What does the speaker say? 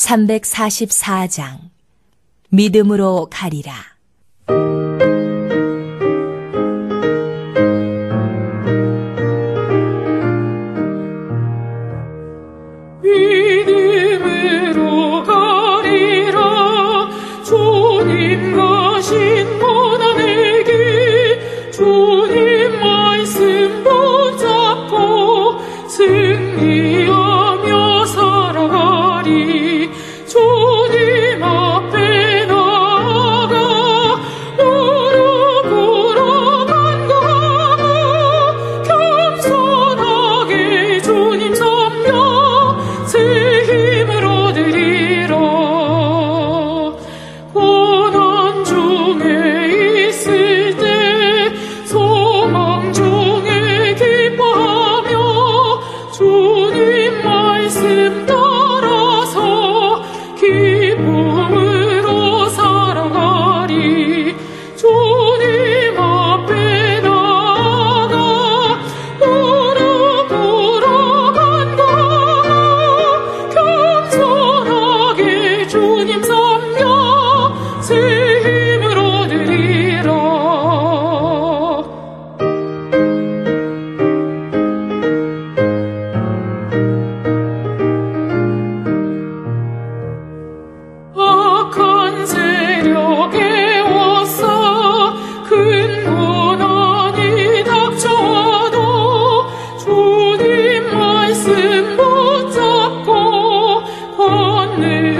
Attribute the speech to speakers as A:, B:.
A: 344장 믿음으로 가리라.
B: 믿음으로 가리라. 주님과 신고나 내게 주님 말씀 붙잡고 승리하며 살아가리. 주님 앞에 나아가 무릎 꿇어 간구하고 겸손하게 주님 섬겨 새 힘을 얻으리라. 고난 중에 있을 때 소망 중에 기뻐하며 주님 말씀 따라서 기쁨으로 살아가리. 주님 앞에 나아가 무릎 꿇어 간구하고 겸손하게 주님 섬겨 새 힘을 얻으리라. 악한 세력에 왔어 큰 고난이 닥쳐와도 주님 말씀 붙잡고 받는